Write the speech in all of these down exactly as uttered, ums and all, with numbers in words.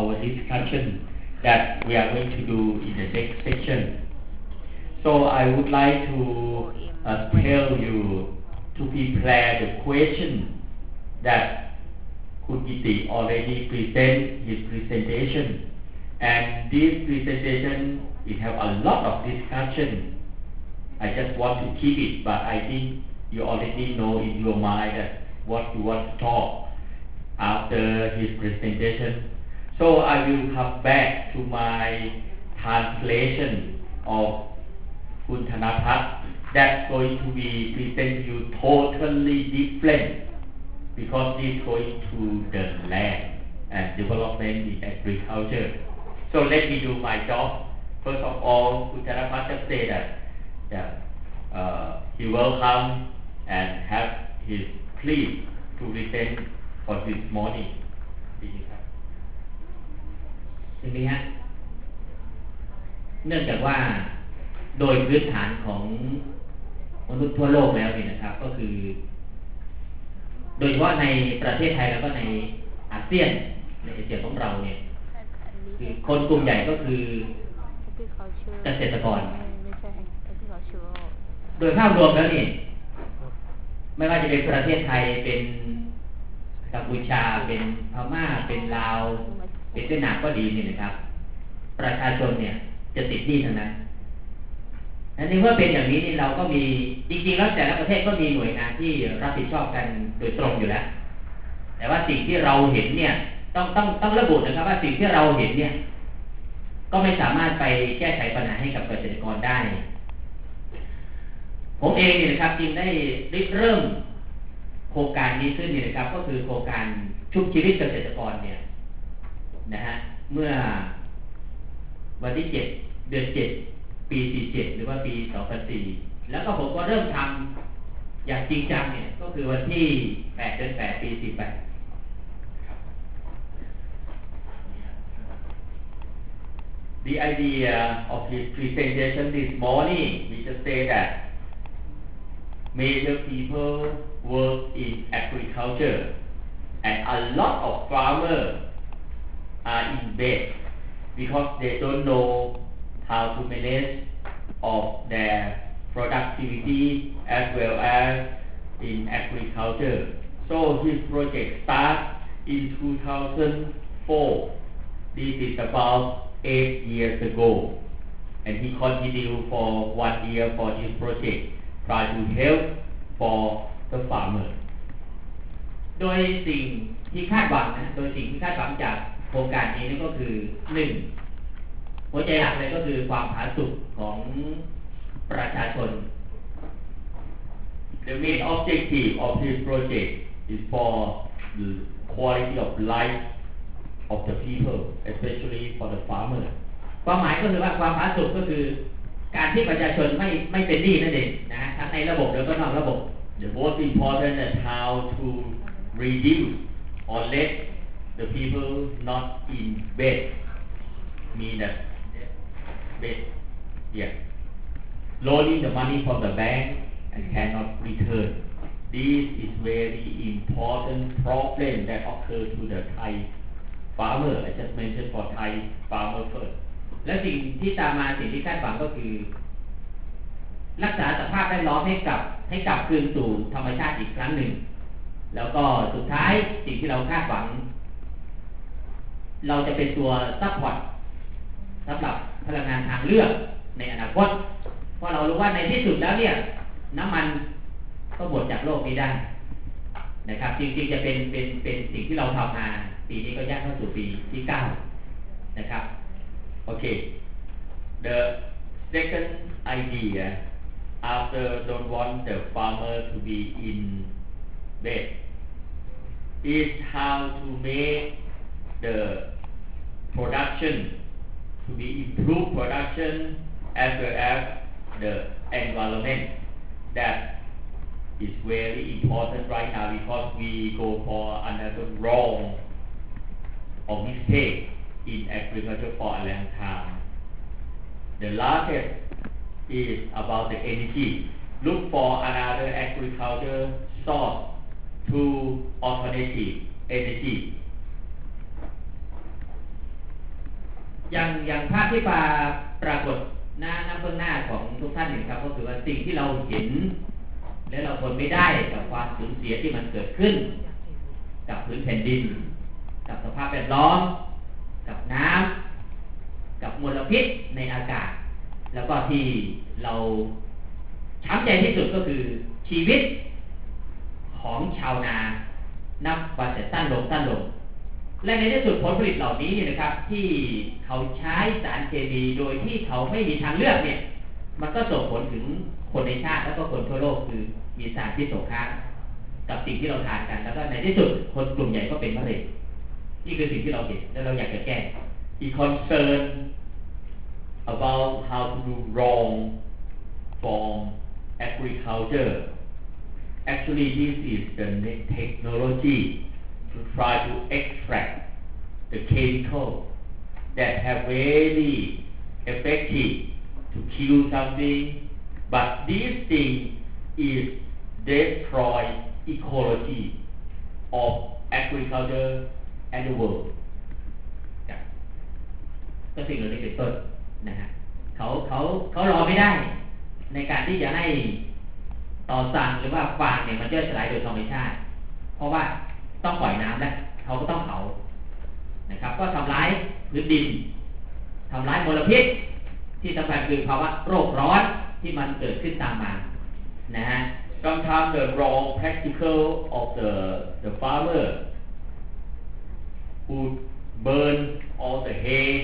our discussion that we are going to do in the next section. So I would like to uh, tell you to prepare the question that Khun Giti already present his presentation, and this presentation it have a lot of discussion. I just want to keep it, but I think you already know in your mind that what you want to talk after his presentation. So I will come back to my translation of Khun Thanapat that's going to be present you totally different, because it's going to the land and development in agriculture. So let me do my job. First of all, Khun Thanapat just say that, that uh, he will come and have his clip to present for this morning. ใช่ไหมฮะเนื่องจากว่าโดยพื้นฐานของมนุษย์ทั่วโลกแล้วนี่นะครับก็คือโดยเฉพาะในประเทศไทยแล้วก็ในอาเซียนในเอเชียของเราเนี่ยคือคนกลุ่มใหญ่ก็คือเกษตรกรโดยภาพรวมแล้วนี่ไม่ว่าจะเป็นประเทศไทยเป็นกัมพูชาเป็นพม่าเป็นลาวเป็นเวียดนามก็ดีนี่นะครับประชาชนเนี่ยจะติดหนี้ทั้งนั้นอันนี้เมื่อเป็นอย่างนี้นี่เราก็มีจริงๆแล้วแต่ละประเทศก็มีหน่วยงานที่รับผิดชอบกันโดยตรงอยู่แล้วแต่ว่าสิ่งที่เราเห็นเนี่ยต้องต้องต้องระบุนะครับว่าสิ่งที่เราเห็นเนี่ยก็ไม่สามารถไปแก้ไขปัญหาให้กับเกษตรกรได้ผมเองเนี่ยนะครับจึงได้ได้เริ่มโครงการนี้ขึ้นเนี่ยนะครับก็คือโครงการชุบชีวิตเกษตรกรเนี่ยนะฮะเมื่อวันที่เจ็ดเดือนเจ็ดปีสี่เจ็ดหรือว่าปีสองพันสี่แล้วก็ผมก็เริ่มทำอย่างจริงจังเนี่ยก็คือวันที่แปดเดือนแปดปีสี่แปด The idea of his presentation this morning, we just say that major people work in agriculture, and a lot of farmers are in bed because they don't know how to manage of their productivity as well as in agriculture. So his project started in two thousand four. This is about eight years ago, and he continued for one year for this project, try to help for the farmer. โดยสิ่งที่คาดหวังนะโดยสิ่งที่คาดหวังจากโครงการนี้นั่นก็คือหนึ่งหัวใจหลักเลยก็คือความผาสุกของประชาชน The main objective of this project is for the quality of life of the people, especially for the farmer. ความหมายก็คือว่าความผาสุกก็คือการที่ประชาชนไม่ไม่เป็นหนี้นั่นเองนะทั้งในระบบแล้วก็นอกระบบ The most important is how to reduce or let the people not in bed. Mean that bed, yeah, loaning the money from the bank and cannot return. This is very important problem that occur to the Thai farmer. I just mentioned for Thai farmer first. และสิ่งที่ตามมาสิ่งที่คาดหวังก็คือรักษาสภาพแวดล้อมให้กลับให้กลับคืนสู่ธรรมชาติอีกครั้งหนึ่งแล้วก็สุดท้ายสิ่งที่เราคาดหวังเราจะเป็นตัวซัพพอร์ตสำหรับพลังงานทางเลือกในอนาคตเพราะเรารู้ว่าในที่สุดแล้วเนี่ยน้ำมันก็หมดจากโลกนี้ได้นะครับจริงๆจะเป็นเป็นเป็นสิ่งที่เราทำมาปีนี้ก็ย่างเข้าสู่ปีที่เก้านะครับ Okay. The second idea, after don't want the farmer to be in bed, is how to make the production to be improved production as well as the environment. That is very important right now because we go for another wrong or mistake in agriculture for a long time. The largest is about the energy. Look for another agriculture source to alternative energy. อย่างอย่างภาพที่ปรปรากฏหน้าหน้าเบื้องหน้าของทุกท่านนี่ครับก็คือว่าสิ่งที่เราเห็นและเราทนไม่ได้กับความสูญเสียที่มันเกิดขึ้นกับพื้นแผ่นดินกับสภาพแวดล้อมกับน้ำกับมลพิษในอากาศแล้วก็ที่เราช้ำใจที่สุดก็คือชีวิตของชาวนานับวันแต่สั้นลงสั้นลงและในที่สุดผลผลิตเหล่านี้นะครับที่เขาใช้สารเคมีโดยที่เขาไม่มีทางเลือกเนี่ยมันก็ส่งผลถึงคนในชาติแล้วก็คนทั่วโลกคือมีสารพิษตกค้างกับสิ่งที่เราทานกันแล้วก็ในที่สุดคนกลุ่มใหญ่ก็เป็นมะเร็งนี่คือสิ่งที่เราเห็นและเราอยากจะแก้ He concerned about how to do wrong from agriculture. Actually, this is the technology to try to extract the chemical that have really effective to kill something, but this thing is destroy ecology of agriculture and the world. ก็สิ่งเหล่านี้เป็นต้นนะฮะเขาเขาเขารอไม่ได้ในการที่จะให้ต่อสั่งหรือว่าฟางเนี่ยมันย่อยสลายโดยธรรมชาติเพราะว่าต้องปล่อยน้ำแล้วเขาก็ต้องเผานะครับก็ทำร้ายพื้นดินทำร้ายมลพิษที่สำคัญคือภาวะโรคร้อนที่มันเกิดขึ้นตามมานะฮะ Sometimes the wrong practical of the the farmer who burn all the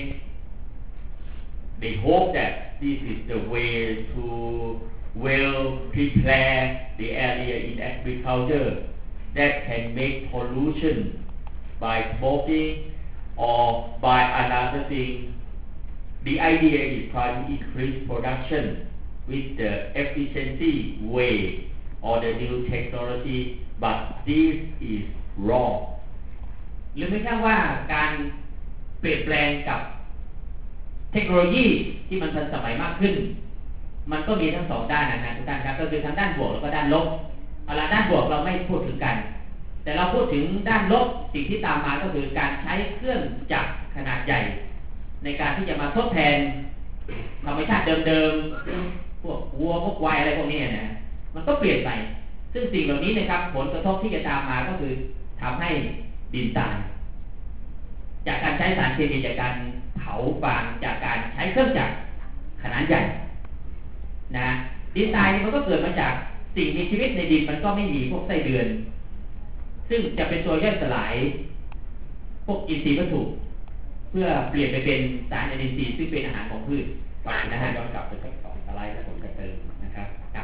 hay.They hope that this is the way to well prepare the area in agriculture that can make pollution by smoking or by another thing. The idea is trying to increase production with the efficiency way or the new technology, but this is wrong. หรือไม่ใช่ว่าการเปลี่ยนแปลงกับเทคโนโลยีที่มันทันสมัยมากขึ้นมันก็มีทั้งสองด้านนะนะทุกท่านครับก็คือทั้งด้านบวกแล้วก็ด้านลบเอาละด้านบวกเราไม่พูดถึงกันแต่เราพูดถึงด้านลบสิ่งที่ตามมาก็คือการใช้เครื่องจักรขนาดใหญ่ในการที่จะมาทดแทนธรรมชาติเดิมๆพวกวัวพวกควายอะไรพวกนี้นะมันก็เปลี่ยนไปซึ่งสิ่งเหล่านี้นะครับผลกระทบที่จะตามมาก็คือทำให้ดินตายจากการใช้สารเคมีจากการเผาฟางจากการใช้เครื่องจักรขนาดใหญ่นะดินตายนี่มันก็เกิดมาจากสิ่งมีชีวิตในดินมันก็ไม่มีพวกไส้เดือนซึ่งจะเป็นตัวย่อยสลายพวกอินทรีย์วัตถุเพื่อเปลี่ยนไปเป็นสารอินทรีย์ซึ่งเป็นอาหารของพืชนะฮะย้อนกลับไปสักสองสไลด์แล้วผมจะเติมนะครับครับ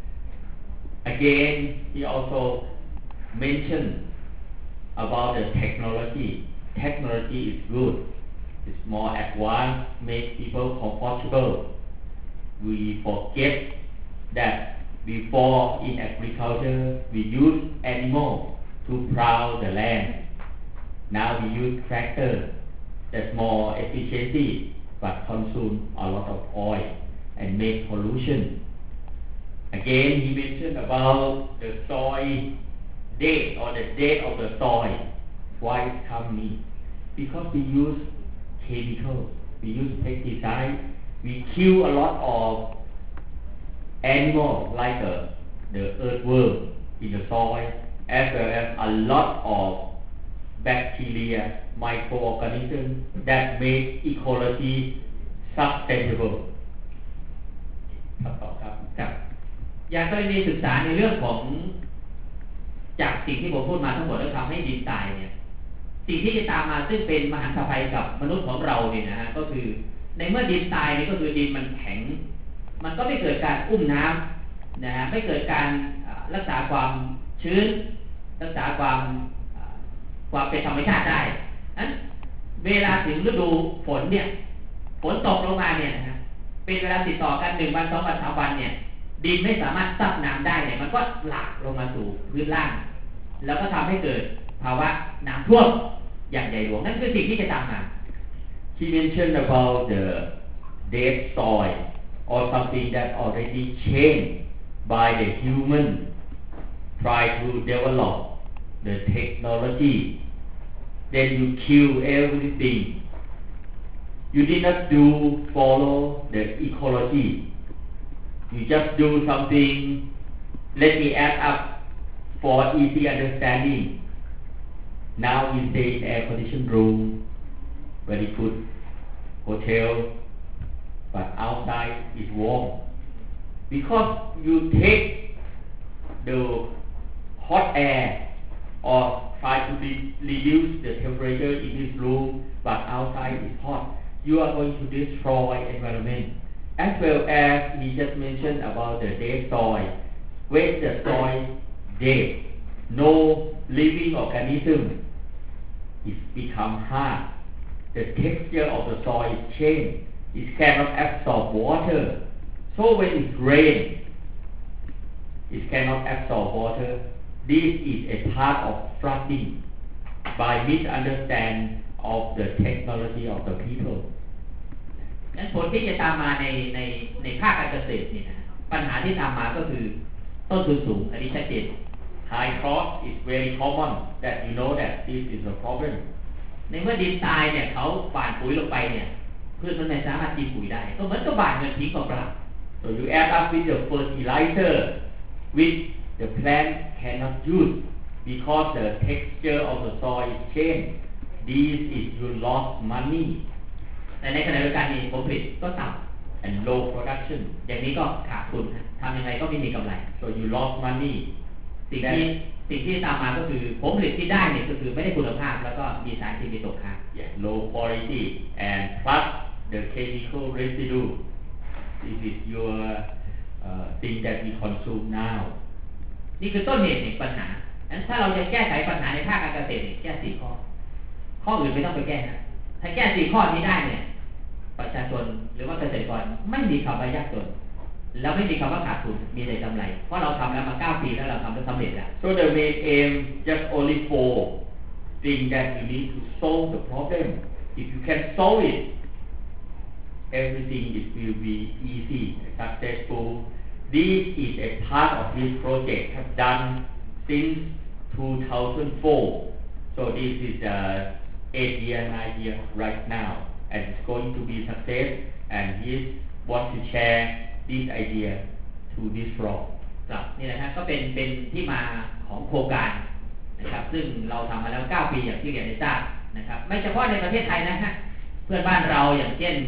Again, he also mentioned about the technology. Technology is good. It's more advanced, make people comfortable. We forget that before in agriculture we use animal to plow the land. Now we use tractor. That's more efficiency, but consume a lot of oil and make pollution. Again, he mentioned about the soil date or the date of the soil. Why it coming? Because we use chemicals, we use pesticides, we kill a lot of animals like uh, the earthworm in the soil, as well as a lot of bacteria, microorganisms that make ecology sustainable. ครับต่อครับครับอย่างกรณีศึกษาในเรื่องของจากสิ่งที่ผมพูดมาทั้งหมดแล้วทำให้ดินตายเนี่ยสิ่งที่จะตามมาซึ่งเป็นมหันตภัยกับมนุษย์ของเราเนี่ยนะฮะก็คือในเมื่อดินตายนี่ก็คือดินมันแข็งมันก็ไม่เกิดการอุ้มน้ำนะฮะไม่เกิดการรักษาความชื้นรักษาความความเป็นธรรมชาติได้นั้นเวลาถึงฤดูฝนเนี่ยฝนตกลงมาเนี่ยนะฮะเป็นเวลาติดต่อกันหนึ่งวันสองวันสามวันเนี่ยดินไม่สามารถซับน้ำได้เนี่ยมันก็หลากลงมาสู่พื้นล่างแล้วก็ทำให้เกิดภาวะน้ำท่วมอย่างใหญ่หลวงนั่นคือสิ่งที่จะตามมา He mentioned about the dead soil or something that already changed by the human try to develop the technology then you kill everything you did not do follow the ecology. You just do something. Let me add up for easy understanding. Now we stay in air-conditioned room, very good hotel, but outside is warm. Because you take the hot air or try to re- reduce the temperature in this room, but outside is hot, you are going to destroy environment. As well as he just mentioned about the dead soil. When the soil dead, no living organism is become hard. The texture of the soil is changed. It cannot absorb water. So when it rains, it cannot absorb water. This is a part of flooding by misunderstand of the technology of the people. นั้นผลที่จะตามมาในในในภาคการเกษตรนี่นะปัญหาที่ตามมาก็คือต้นทุนสูงอันนี้ชัดเจน High cost is very common. That you know that this is a problem. ในเมื่อดินทรายเนี่ยเขาหว่านปุ๋ยลงไปเนี่ยพืชมันไม่สามารถกินปุ๋ยได้ก็เหมือนกับหว่านเงินทิ้งเปล่า So you add up with the fertilizer, which the plant cannot use because the texture of the soil is changed. This is you lost money. แต่ในขณะเดียวกันนี่ผลผลิตก็ต่ำ and low production. อย่างนี้ก็ขาดทุนทำยังไงก็ไม่มีกำไร So you lost money. สิ่งที่สิ่งที่ตามมาก็คือผลผลิตที่ได้เนี่ยก็คือไม่ได้คุณภาพแล้วก็มีสารเคมีตกค้าง Yeah, low quality and plus the chemical residue. This is your uh, thing that we consume now. นี่คือต้นเหตุแห่งปัญหางั้นถ้าเราจะแก้ไขปัญหาในภาคการเกษตรเนี่ยแก้สี่ข้อข้ออื่นไม่ต้องไปแก้นะถ้าแก้สี่ข้อนี้ได้เนี่ยประชาชนหรือว่าเกษตรกรไม่มีคำว่ายากจนแล้วไม่มีคำว่าขาดทุนมีแต่กำไรเพราะเราทำแล้วมาเก้าปีแล้วเราทำแล้วสำเร็จแล้ว So the main aim just only four things that you need to solve the problem. If you can solve it, everything it will be easy, successful. This is a part of this project have done since two thousand four. So this is uh, eight year, nine year right now, and it's going to be success. And he wants to share this idea to this floor. ครับนี่แหละครับก็เป็นเป็นที่มาของโครงการนะครับซึ่งเราทำมาแล้วเก้าปีอย่างที่เรียนได้ทราบนะครับไม่เฉพาะในประเทศไทยนะฮะเพื่อนบ้านเราอย่างเช่น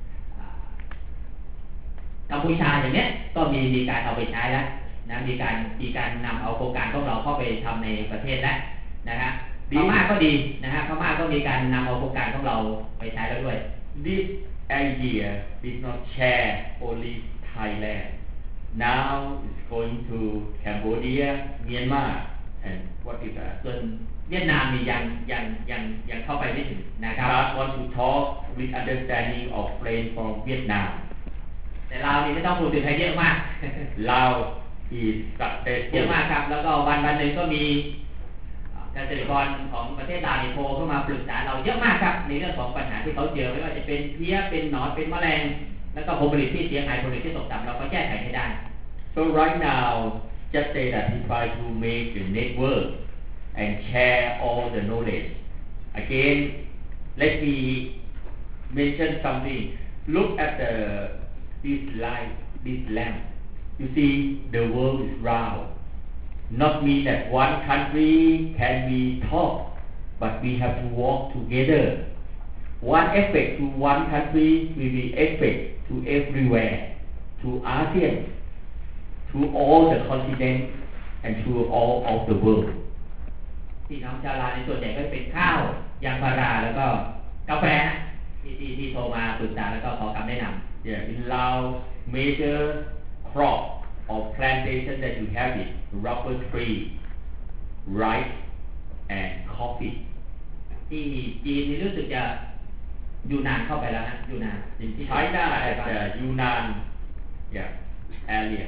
กัมพูชาอย่างเนี้ยก็มีมีการเอาไปใช้แล้วนะมีการมีการนำเอาโครงการของเราเข้าไปทำในประเทศแล้วนะฮะพม่าก็ดีนะฮะพม่าก็มีการนำเอาโครงการของเราไปใช้แล้วด้วย This idea did not share only Thailand. Now it's going to Cambodia, Myanmar, and what is that? ส่วนเวียดนามนี่ยังยังยังยังเข้าไปไม่ถึงนะครับ I want to talk with understanding of friends from Vietnam. แต่ลาวนี่ไม่ต้องพูดถึงใครเยอะมาก Lao is เยอะมาก successful. ครับแล้วก็วันวันหนึ่งก็มีเกษตรกรของประเทศลาวนี่โทรเข้ามาปรึกษาเราเยอะมากครับในเรื่องของปัญหาที่เขาเจอไม่ว่าจะเป็นเพี้ยเป็นหนอนเป็นแมลงแล้วก็ผลผลิตที่เสียหายผลผลิตที่ตกต่ำเราก็แก้ไขให้ได้ So right now, just say that he try to make a network and share all the knowledge. Again, let me mention something. Look at the this light, this lamp. You see, the world is round. Not mean that one country can be top, but we have to work together. One effect to one country will be effect to everywhere, to ASEAN, to all the continents, and to all of the world. พี่น้องชาวลาวในส่วนใหญ่ก็เป็นข้าวยางพาราแล้วก็กาแฟที่ที่ที่โทรมาปรึกษาแล้วก็ขอคำแนะนำ Yeah, in Laos, major crop or plantation that you have it, rubber tree, rice, and coffee. ที่จีนนี่รู้สึกจะยูนานเข้าไปแล้วนะยูนาน In China, at the Yunnan, yeah, area.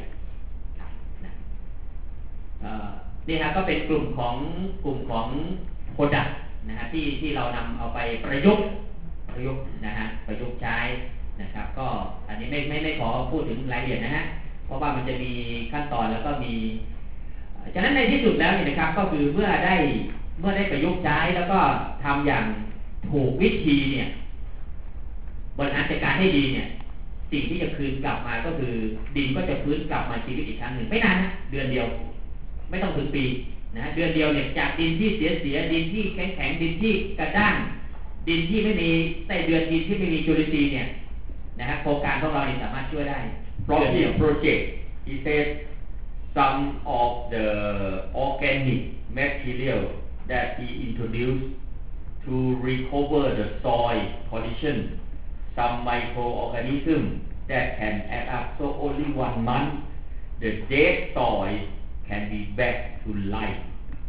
นี่ครับก็เป็นกลุ่มของกลุ่มของโปรดักต์นะฮะที่ที่เรานำเอาไปประยุกต์ประยุกต์นะฮะประยุกต์ใช้นะครับก็อันนี้ไม่ไม่ไม่ขอพูดถึงรายละเอียดนะฮะเพราะว่ามันจะมีขั้นตอนแล้วก็มีฉะนั้นในที่สุดแล้วนี่นะครับก็คือเมื่อได้เมื่อได้ประยุกต์ใช้แล้วก็ทำอย่างถูกวิธีเนี่ยบริหารจัดการให้ดีเนี่ยสิ่งที่จะคืนกลับมาก็คือดินก็จะฟื้นกลับมาชีวิตอีกครั้งหนึ่งไม่นานนะเดือนเดียวไม่ต้องถึงปีนะเดือนเดียวเนี่ยจากดินที่เสียเสียดินที่แข็งแข็งดินที่กระด้างดินที่ไม่มีไส้เดือนดินที่ไม่มีจุลินทรีย์เนี่ยนะฮะโครงการของเราเนี่ยสามารถช่วยได้ From his project he said some of the organic material that he introduced to recover the soil condition some microorganisms that can add up so only one month the dead soil can be back to life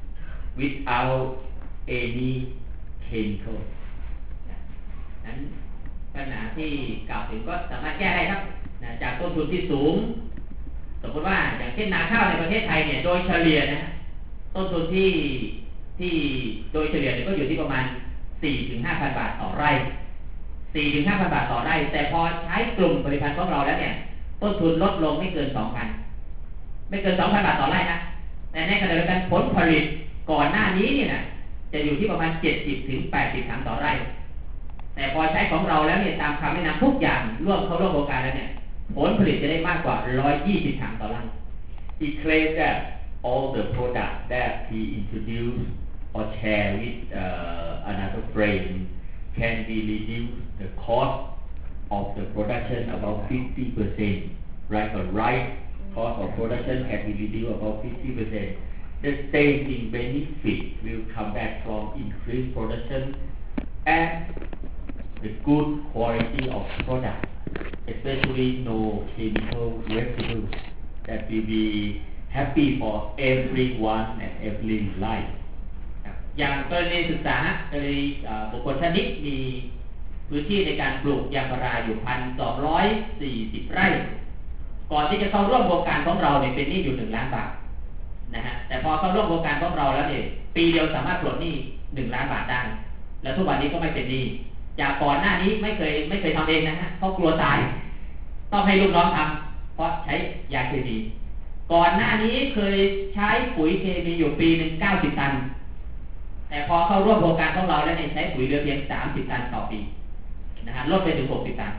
without any chemical นั้นปัญหาที่กล่าวถึงก็สามารถแก้ได้ครับนะจากต้นทุนที่สูงสมมติว่าอย่างเช่นนาข้าวในประเทศไทยเนี่ยโดยเฉลี่ยนะต้นทุนที่ที่โดยเฉลี่ยเนี่ยก็อยู่ที่ประมาณ สี่ถึงห้าพัน บาทต่อไร่ สี่ถึงห้าพัน บาทต่อไร่แต่พอใช้กลุ่มผลิตภัณฑ์ของเราแล้วเนี่ยต้นทุนลดลงไม่เกิน สองพัน ไม่เกิน สองพัน บาทต่อไร่นะแต่ในขณะเดียวกันผลผลิตก่อนหน้านี้เนี่ยนะจะอยู่ที่ประมาณ เจ็ดสิบถึงแปดสิบ ถังต่อไร่แต่พอใช้ของเราแล้วเนี่ยตามคำแนะนำทุกอย่างร่วมเข้าร่วมโครงการแล้วเนี่ยผลผลิตจะได้มากกว่าหนึ่งร้อยยี่สิบถังต่อไร่ He claimed that all the products that he introduced or share with uh, another friend can be reduced the cost of the production about fifty percent right or right cost of production can be reduced about fifty percent the saving benefit will come back from increased production and the good quality of product especially no chemical residues that will be happy for everyone and every life อย่างกรณีศึกษากรณีบุคคลท่านนี้มีพื้นที่ในการปลูกยางพาราอยู่ หนึ่งพันสองร้อยสี่สิบ ไร่ก่อนที่จะเข้าร่วมโครงการของเราเนี่ยเป็นหนี้อยู่หนึ่งล้านบาทนะฮะแต่พอเข้าร่วมโครงการของเราแล้วเนี่ยปีเดียวสามารถปลดหนี้หนึ่งล้านบาทได้แล้วทุกวันนี้ก็ไม่เป็นหนี้จากก่อนหน้านี้ไม่เคยไม่เคยทำเองนะฮะเพราะกลัวตายต้องให้ลูกน้องทำเพราะใช้ยาเคมีก่อนหน้านี้เคยใช้ปุ๋ยเคมีอยู่ปีหนึ่งเก้าสิบตันแต่พอเข้าร่วมโครงการของเราแล้วเนี่ยใช้ปุ๋ยเหลือเพียงสามสิบตันต่อปีนะฮะลดไปถึงหกสิบตัน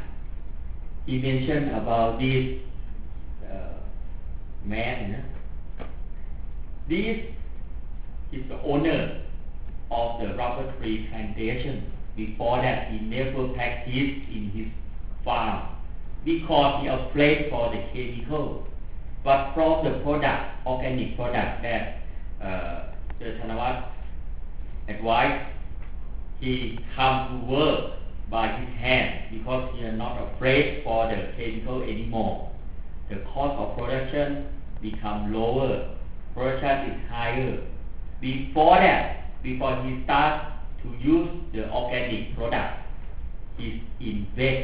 He mentioned about this uh, man you know? This is the owner of the rubber tree plantation before that he never practiced in his farm because he afraid for the chemical but from the product organic product that uh, the Thanawat advice he come to work by his hand because he is not afraid for the chemical anymore the cost of production become lower production is higher before that before he start to use the organic product he invest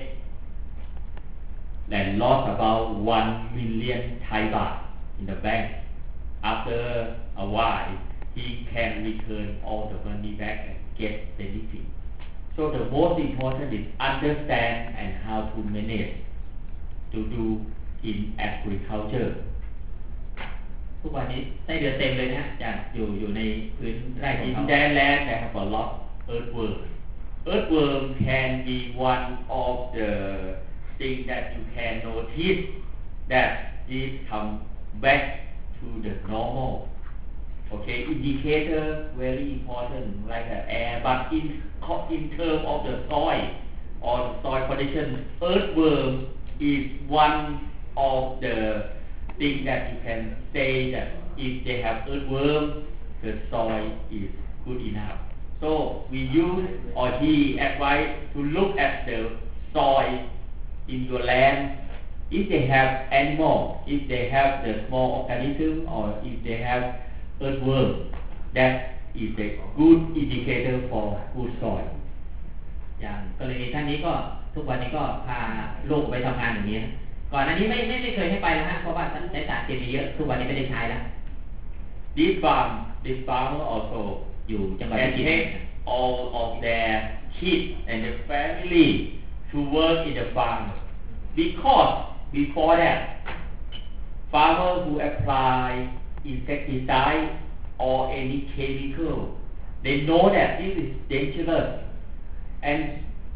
and lost about one million Thai baht in the bank after a while he can return all the money back and get benefit so the most important is understand and how to manage to do in agriculture ทุกวันนี้ไส้เดือนเต็มเลยนะจะอยู่อยู่ในพื้นไร่ของ in เขา their land they have a lot earthworm earthworm can be one of the thing that you can notice that it come back to the normal okay indicator very important like the air but in in term of the soil or the soil condition earthworm is one of the thing that you can say that if they have earthworm the soil is good enough so we use or he advise to look at the soil in your land if they have animal if they have the small organism or if they have earthworm that is a good indicator for good soil อย่างกรณีท่านนี้ก็ทุกวันนี้ก็พาลูกไปทำงานอย่างนี้ก่อนอันนี้ไม่ไม่ไม่เคยให้ไปนะฮะเพราะว่าใช้สารเคมีเยอะทุกวันนี้ไม่ได้ใช้แล้ว This farm this farmer also อยู่จังหวัด can พิจิตร take all of their kids and their family to work in the farm because before that farmer who apply insecticide or any chemical they know that this is dangerous and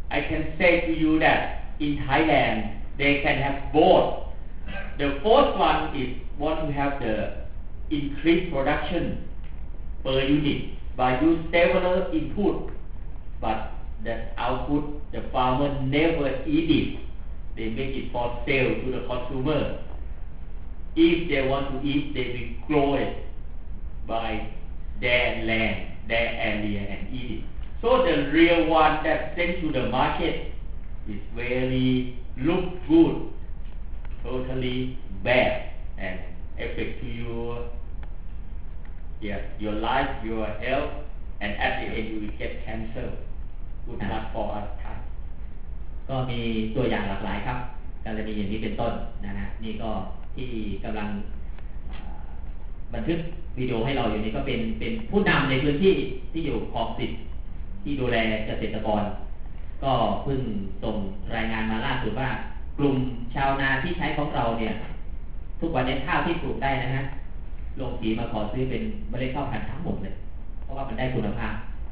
I can say to you that in Thailand they can have both. The first one is want to have the increased production per unit by use several input, but that output the farmer never eat it. They make it for sale to the consumer. If they want to eat, they will grow it by their land, their area, and eat it. So the real one that sent to the market is very look good, totally bad, and affect to your yeah, your life, your health, and at the end you will get cancer. Good luck for us. ก็มีตัวอย่างหลากหลายครับกรณีอย่างนี้เป็นต้นนะฮะนี่ก็ที่กำลังบันทึกวิดีโอให้เราอยู่นี้ก็เป็นเป็นผู้นำในพื้นที่ที่อยู่คลองสิบที่ดูแลเกษตรกรก็เพิ่งส่งรายงานมาล่าสุดว่ากลุ่มชาวนาที่ใช้ของเราเนี่ยทุกวันนี้ข้าวที่ปลูกได้นะฮะโรงสีมาขอซื้อเป็นเมล็ดข้าวพันธุ์ทั้งหมดเลยเพราะว่ามันได้คุณภาพ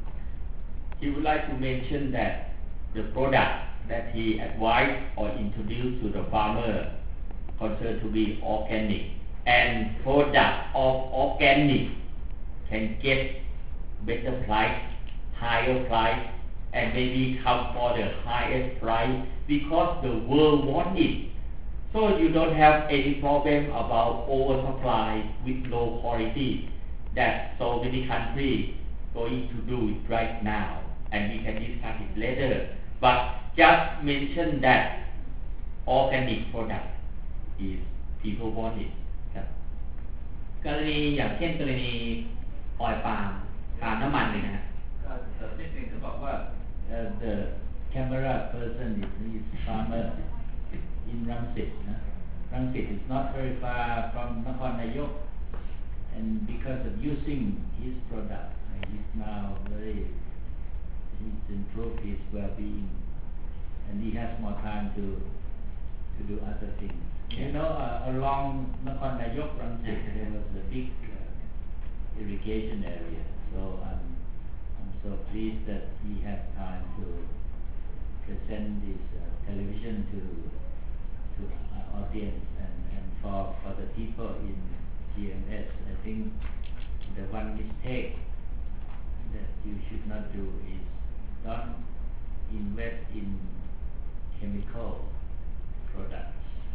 He would like to mention that the product that he advised or introduced to the farmer considered to be organic, and product of organic can get better price, higher price, and maybe come for the highest price because the world want it. So you don't have any problem about oversupply with low quality that so many countries going to do it right now, and we can discuss it later. But just mention that organic product is people want it. ครับกรณีอย่างเช่นกรณีออยล์ปาล์มปาล์มน้ำมันเลยนะฮะก็นิดนึงเขาบอกว่า the camera person is is farmer in Rangsit. Rangsit is not very far from Nakhon Nayok, and because of using his product, he's now very he's improved his well-being, and he has more time to to do other things. Yeah. You know, uh, along Nakhon Nayok, Rangsit, there was a big uh, irrigation area. So I'm I'm so pleased that he had time to present this uh, television to to uh, audience and, and for for the people in G M S. I think the one mistake that you should not do is don't invest in chemical products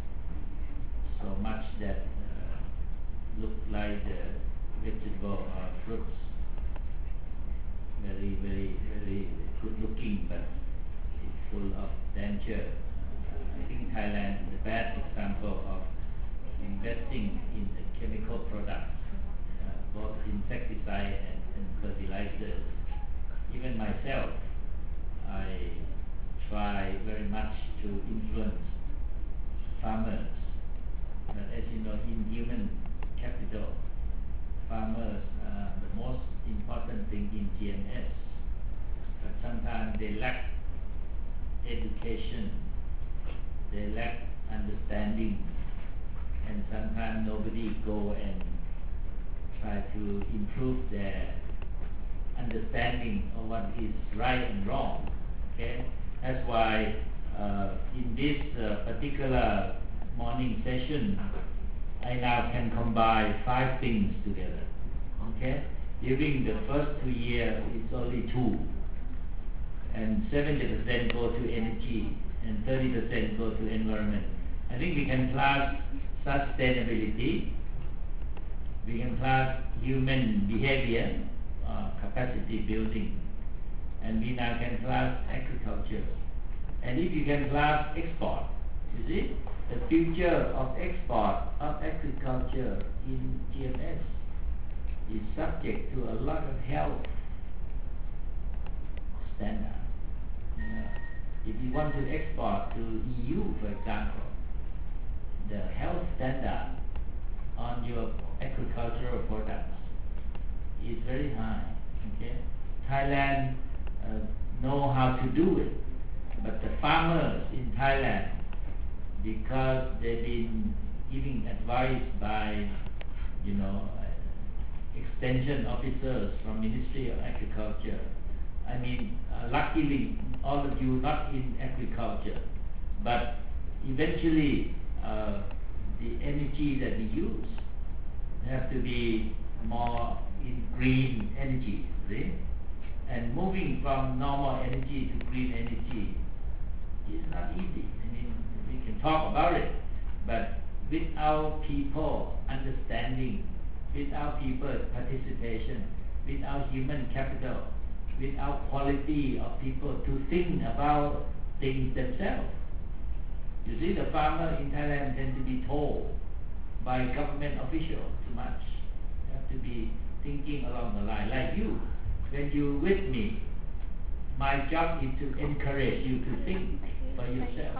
so much that uh, look like the vegetable or fruits very very very good looking, but it's full of danger. uh, I think Thailand is a bad example of investing in the chemical products, uh, both insecticide and, and fertilizers. Even myself, I try very much to influence farmers, but as you know, in human capital, farmers are the most important thing in G M S, but sometimes they lack education, they lack understanding, and sometimes nobody go and try to improve their understanding of what is right and wrong. Okay, that's why uh, in this uh, particular morning session, I now can combine five things together. Okay, during the first two years, it's only two, and seventy percent go to energy, and thirty percent go to environment. I think we can class sustainability, we can class human behavior, uh, capacity building, and we now can class agriculture. And if you can class export, you see, the future of export of agriculture in G M S is subject to a lot of health standards. You know, if you want to export to E U, for example, the health standard on your agricultural products is very high. Okay, Thailand uh, know how to do it, but the farmers in Thailand, because they've been giving advice by, you know, extension officers from Ministry of Agriculture, I I mean, uh, luckily, all of you not in agriculture, but eventually uh, the energy that we use have to be more in green energy, see? And moving from normal energy to green energy is not easy. I mean, we can talk about it, but without people understanding, without people participation, without human capital, without quality of people to think about things themselves. You see, the farmer in Thailand tend to be told by government officials too much. You have to be thinking along the line, like you. When you with me, my job is to encourage you to think for yourself.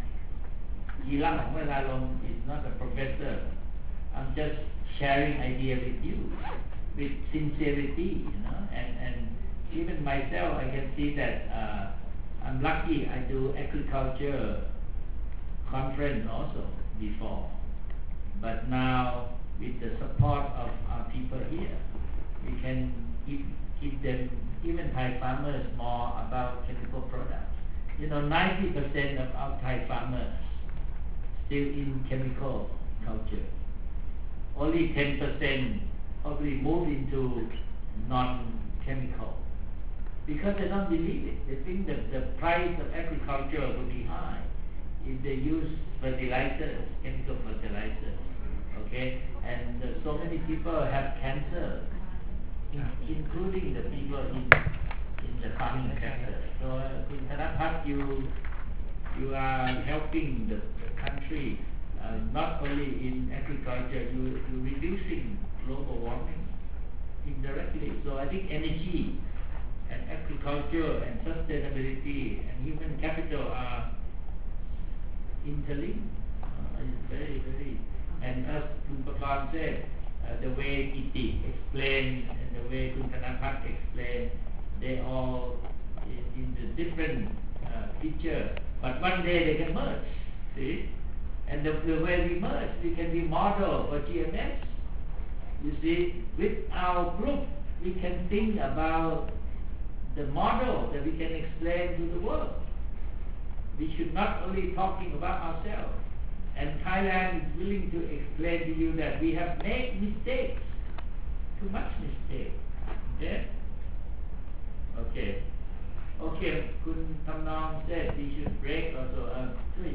Gilang Hongwelalong is not a professor. I'm just sharing idea with you, with sincerity, you know, and, and even myself, I can see that uh, I'm lucky I do agriculture conference also before. But now, with the support of our people here, we can give, give them, even Thai farmers, more about chemical products. You know, ninety percent of our Thai farmers still in chemical culture. Only ten percent probably move into non-chemical. Because they don't believe it. They think that the price of agriculture will be high if they use fertilizers, chemical fertilizers. Okay? And uh, so many people have cancer, in, including the people in, in the farming sector. So, uh, Kun Thanapat, you, you are helping the, the country, uh, not only in agriculture, you, you're reducing global warming indirectly. So I think energy and agriculture and sustainability and human capital are interlinked. Uh, it's very, very, and as Kun Papan said, uh, the way Iti explained and the way Kun Thanapat explained, they all in, in the different uh, picture, but one day they can merge, see? And the, the way we merge, we can be model for G M S. You see, with our group, we can think about the model that we can explain to the world. We should not only talking about ourselves. And Thailand is willing to explain to you that we have made mistakes, too much mistakes. Okay? Okay. Okay, Kun Thamnong said we should break also. Uh,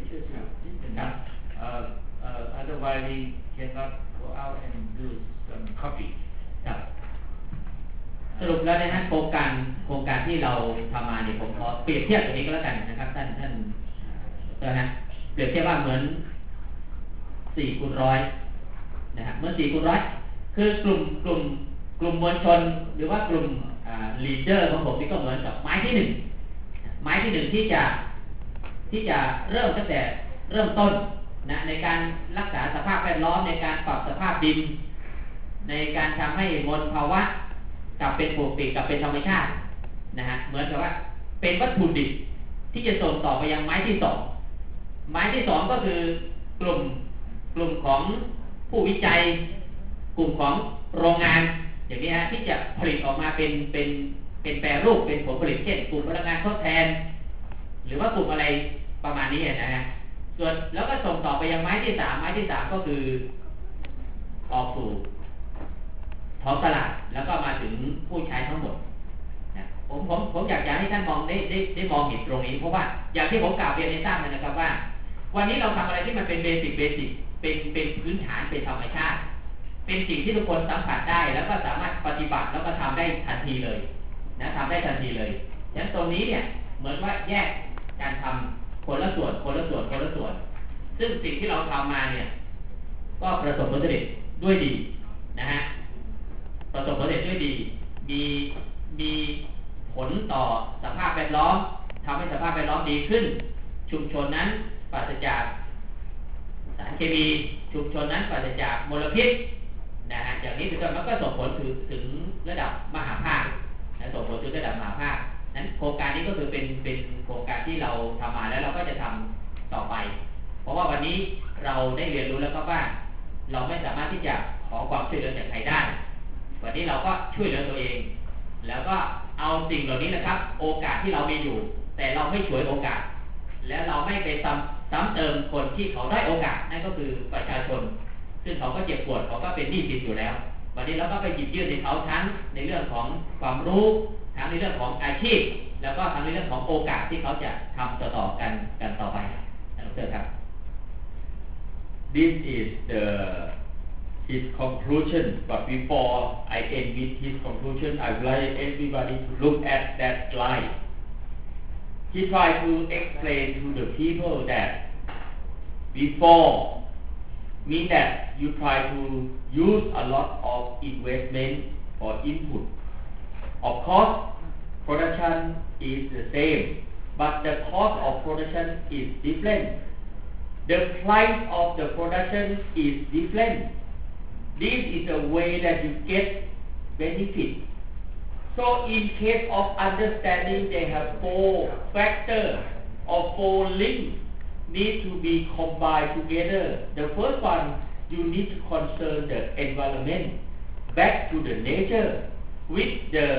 uh, uh, otherwise we cannot go out and do some coffee. ครับสรุปแล้วนะฮะโครงการโครงการที่เราทำมาเนี่ยผมขอเปรียบเทียบตรงนี้ก็แล้วกันนะครับท่านท่านนะฮะเปรียบเทียบว่าเหมือนสี่คูณร้อยนะฮะเหมือนสี่คูณร้อยคือกลุ่มกลุ่มกลุ่มมวลชนหรือว่ากลุ่มลีดเดอร์ของผมนี่ก็เหมือนกับไม้ที่หนึ่งไม้ที่หนึ่งที่จะที่จะเริ่มตั้งแต่เริ่มต้นนะในการรักษาสภาพแวดล้อมในการปรับสภาพดินในการทำให้มลภาวะกลับเป็นปกติกลับเป็นธรรมชาตินะฮะเหมือนกับว่าเป็นวัตถุดิบที่จะส่งต่อไปยังไม้ที่สองไม้ที่สองก็คือกลุ่มกลุ่มของผู้วิจัยกลุ่มของโรงงานอย่างนี้ฮะที่จะผลิตออกมาเป็นเป็นเป็นแปรรูปเป็นผลผลิตเช่นกลุ่มพลังงานทดแทนหรือว่ากลุ่มอะไรประมาณนี้นะฮะส่วนแล้วก็ส่งต่อไปยังไม้ที่สามไม้ที่สามก็คือออกสู่ท้องตลาดแล้วก็มาถึงผู้ใช้ทั้งหมดนะผมผมผมอยากจะให้ท่านมองได้ได้ได้มองเห็นตรงนี้เพราะว่าอย่างที่ผมกล่าวเรียนให้ทราบนะครับว่าวันนี้เราทำอะไรที่มันเป็นเบสิกเบสิกเป็นเป็นพื้นฐานเป็นธรรมชาติเป็นสิ่งที่ทุกคนสัมผัสได้แล้วก็สามารถปฏิบัติแล้วก็ทำได้ทันทีเลยนะทำได้ทันทีเลยฉะนั้นตรงนี้เนี่ยเหมือนว่าแยกการทำคนละส่วนคนละส่วนคนละส่วนซึ่งสิ่งที่เราทำมาเนี่ยก็ประสบผลสำเร็จด้วยดีนะฮะประสบผลสำเร็จด้วยดีมีมีผลต่อสภาพแวดล้อมทำให้สภาพแวดล้อมดีขึ้นชุมชนนั้นปราศจากสารเคมีชุมชนนั้นปราศจากมลพิษนะฮะอย่างนี้เป็นต้นมันก็ส่งผลถึงถึงระดับมหาภาคนะส่งผลถึงระดับมหาภาคนั้นโครงการนี้ก็คือเป็นเป็นโครงการที่เราทำมาแล้วเราก็จะทำต่อไปเพราะว่าวันนี้เราได้เรียนรู้แล้วก็ว่าเราไม่สามารถที่จะขอความช่วยเหลือจากใครได้วันนี้เราก็ช่วยเหลือตัวเองแล้วก็เอาสิ่งเหล่านี้นะครับโอกาสที่เรามีอยู่แต่เราไม่ฉวยโอกาสแล้วเราไม่ไปซ้ำซ้ำเติมคนที่เขาได้โอกาสนั่นก็คือประชาชนซึ่งเขาก็เจ็บปวดเขาก็เป็นหนี้สินอยู่แล้ววันนี้เราก็ไปหยิบยื่นในเขาทั้งในเรื่องของความรู้ทั้งในเรื่องของอาชีพแล้วก็ทั้งในเรื่องของโอกาสที่เขาจะทำต่อๆกันกันต่อไปนะครับเชิญครับ This is the his conclusion, but before I end with his conclusion, I would like everybody to look at that slide. He tried to explain to the people that before mean that you try to use a lot of investment or input. Of course, production is the same, but the cost of production is different. The price of the production is different. This is a way that you get benefit. So in case of understanding, they have four factors or four links need to be combined together. The first one, you need to concern the environment, back to the nature with the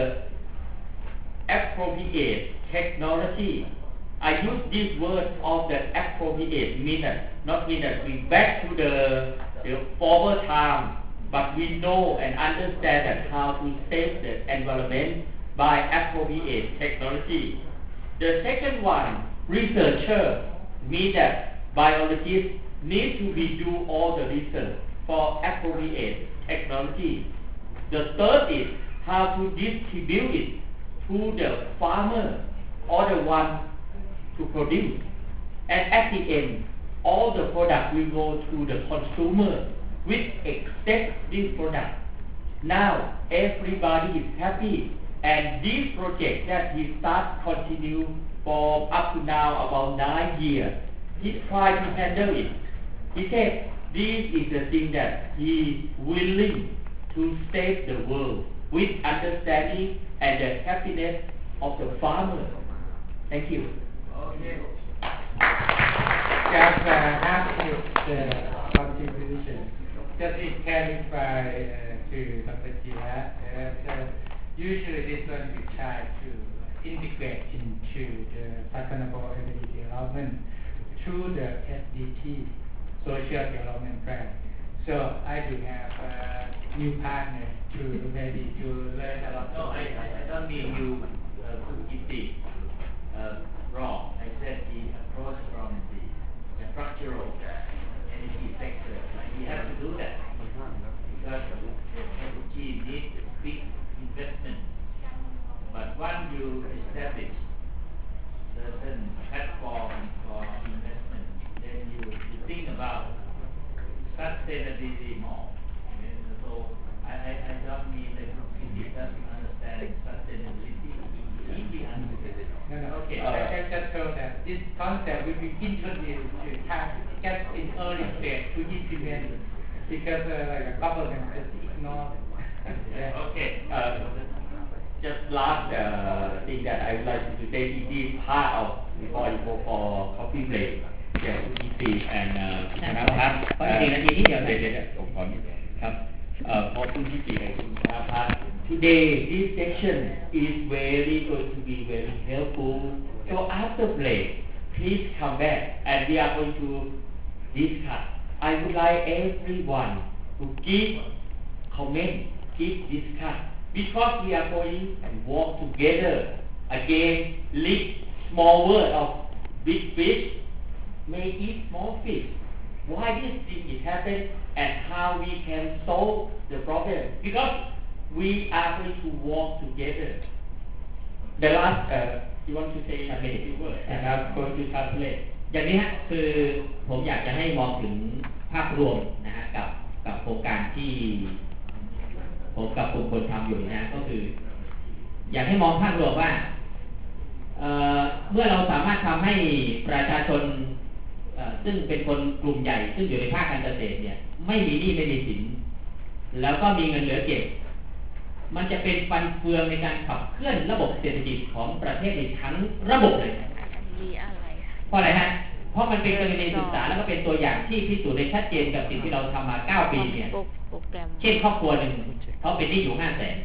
appropriate technology. I use this word of the appropriate mean that not mean that we back to the, the former time, but we know and understand that how to save the environment by appropriate technology. The second one, researcher, mean that biologists need to be do all the research for appropriate technology. The third is how to distribute it to the farmer or the one to produce. And at the end, all the product will go to the consumer with accept this product. Now everybody is happy, and this project that he start continue for up to now about nine years. He tried to handle it. He said this is the thing that he willing to save the world with understanding and the happiness of the farmer. Thank you. Okay. Just uh, ask you the contribution. Just to clarify uh, to Doctor Jia, uh, uh, usually this one we try to integrate into the sustainable energy development through the S D G, Social Development Plan. So I do have a new partner to maybe to learn a lot. No, I, I, I don't mean you uh, put it uh, wrong. I said the approach from the, the structural energy sector. Like we have to do that because the energy needs big investment. But once you establish certain platform for investment, then you, you think about sustainability more. Okay? So I, I, I don't mean that you doesn't understand sustainability. Easy understand. No, no. Okay. Uh, I can just tell that this concept will be introduced to have just in early stage to implement because uh, like a government just ignore. Yeah. Okay. Uh, just last uh, thing that I would like to say is this part of before you go for coffee break. Yes,คุณกิติ and คุณธนพัฒน์ขออีกสี่นาทีนิดเดียวนะเดี๋ยวๆผมขอนิดครับเอ่อขอบคุณกิติและคุณธนพัฒน์ Today this section is very going to be very helpful. So after break, please come back and we are going to discuss. I would like everyone to give comment, give discuss because we are going and walk together again. Live small word of big fish. May eat small fish. Why this thing is happening and how we can solve the problem? Because we are going to walk together. The last, uh, you want to say a few words, and I'm going to translate. อย่างนี้ฮะคือผมอยากจะให้มองถึงภาพรวมนะฮะกับกับโครงการที่ผมกับกลุ่มคนทำอยู่นะก็คือ อยากให้มองภาพรวมว่าเอ่อเมื่อเราสามารถทำให้ประชาชนซึ่งเป็นคนกลุ่มใหญ่ซึ่งอยู่ในภาคการเกษตรเนี่ยไม่มีหนี้ไม่มีสินแล้วก็มีเงินเหลือเก็บมันจะเป็นฟันเฟืองในการขับเคลื่อนระบบเศรษฐกิจของประเทศในทั้งระบบเลยเพราะอะไรฮะเพราะมันเป็นกรณีศึกษาแล้วก็เป็นตัวอย่างที่พิสูจน์ได้ชัดเจนกับสิ่งที่เราทำมาเก้าปีเนี่ยเช่นครอบครัวหนึ่งเขาเป็นหนี้อยู่ห้าแสน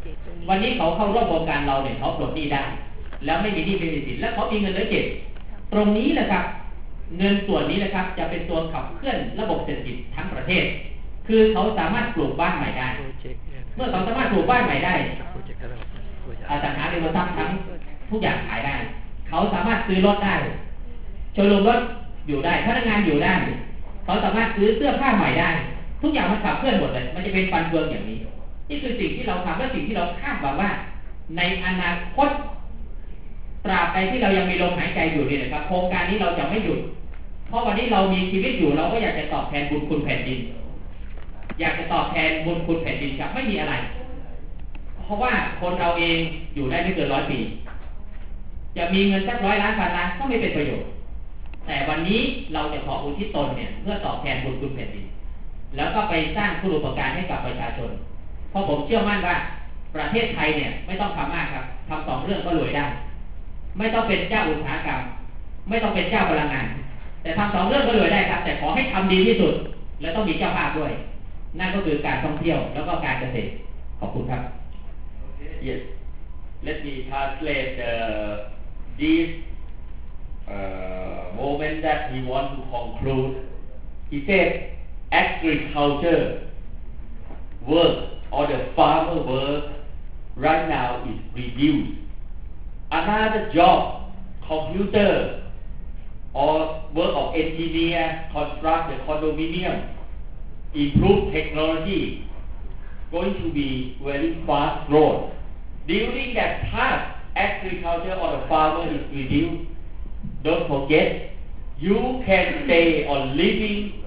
วันนี้เขาเข้าร่วมโครงการเราเนี่ยเขาปลดหนี้ได้แล้วไม่มีหนี้ไม่มีสินแล้วเขามีเงินเหลือเก็บตรงนี้แหละครับเงินส่วนนี้นะครับจะเป็นตัวขับเคลื่อนระบบเศรษฐกิจทั้งประเทศคือเขาสามารถปลูกบ้านใหม่ได้เมื่อเขาสามารถปลูกบ้านใหม่ได้อสังหาริมทรัพย์ทั้งทุกอย่างขายได้เขาสามารถซื้อรถได้โชว์รูมรถอยู่ได้พนักงานอยู่ได้เขาสามารถซื้อเสื้อผ้าใหม่ได้ทุกอย่างมันขับเคลื่อนหมดเลยมันจะเป็นฟันเฟืองอย่างนี้นี่คือสิ่งที่เราทำและสิ่งที่เราคาดหวังว่าในอนาคตตราบใดที่เรายังมีลมหายใจอยู่เนี่ยนะครับโครงการนี้เราจะไม่หยุดเพราะวันนี้เรามีชีวิตอยู่เราก็อยากจะตอบแทนบุญคุณแผ่นดินอยากจะตอบแทนบุญคุณแผ่นดินครับไม่มีอะไรเพราะว่าคนเราเองอยู่ได้ไม่เกินร้อยปีจะมีเงินสักร้อยล้านพันล้านก็ไม่เป็นประโยชน์แต่วันนี้เราจะขออุทิศตนเนี่ยเพื่อตอบแทนบุญคุณแผ่นดินแล้วก็ไปสร้างคุณูปการให้กับประชาชนเพราะผมเชื่อมั่นว่าประเทศไทยเนี่ยไม่ต้องทำมากครับทำสองเรื่องก็รวยได้ไม่ต้องเป็นเจ้าอุตสาหกรรมไม่ต้องเป็นเจ้าพลังงานแต่ทำสองเรื่องก็รวยได้ครับแต่ขอให้ทำดีที่สุดและต้องมีเจ้าภาพด้วยนั่นก็คือการท่องเที่ยวแล้วก็การเกษตรขอบคุณครับ Yes, let me translate uh, this uh, moment that he want to conclude. He said agriculture work or the farmer work right now is reduced. Another job, computer or work of engineer, construct the condominium, improve technology, going to be very fast growth. During that time, agriculture or the farmer is reduced. Don't forget, you can stay on living,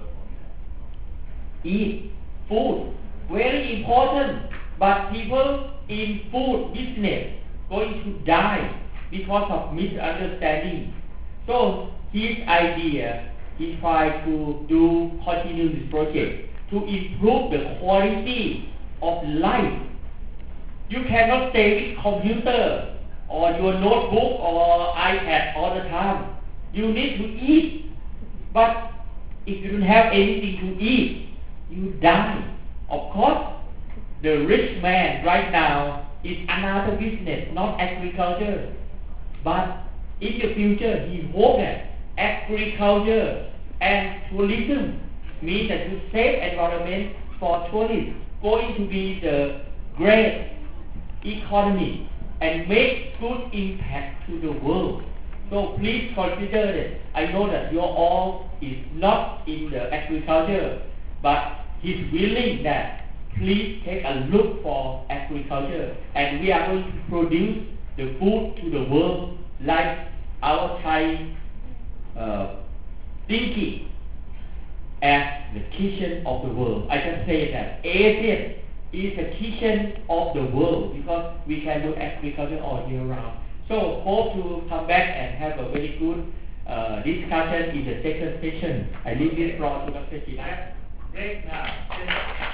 eat food, very important. But people in food business going to die because of misunderstanding. So his idea, he tried to do continue this project to improve the quality of life. You cannot stay with computer or your notebook or iPad all the time. You need to eat. But if you don't have anything to eat, you die. Of course, the rich man right now is another business, not agriculture. But in the future, he hopes that agriculture and tourism means that you save environment for tourists, going to be the great economy and make good impact to the world. So please consider that. I know that you all is not in the agriculture, but he's willing that please take a look for agriculture, and we are going to produce the food to the world like our Thai uh, thinking as the kitchen of the world. I can say that Asia is the kitchen of the world because we can do agriculture all year round. So hope to come back and have a very good uh, discussion in the second session. I leave this floor to Doctor Chida. Great now.